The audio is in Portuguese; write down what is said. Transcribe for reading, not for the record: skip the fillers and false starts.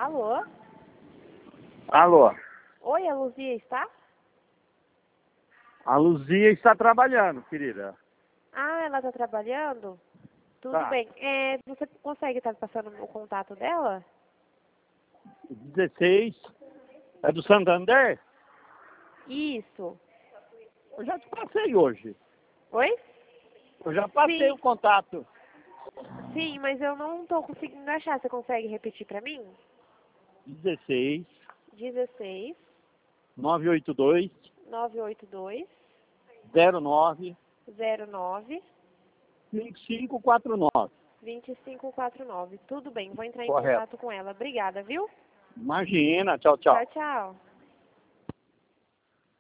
Alô? Alô, Oi, a Luzia está? a Luzia está trabalhando, querida. Ah, ela está trabalhando? Tudo Tá. bem. Você consegue estar passando o contato dela? 16. É do Santander? Isso. Eu já te passei hoje. Oi? Eu já passei Sim. o contato. Sim, mas eu não estou conseguindo achar. Você consegue repetir para mim? 16 16 982 982 09 09 5549. 2549. Tudo bem, vou entrar em Correto. contato com ela. Obrigada, viu? Imagina, tchau, tchau. Tchau, tchau.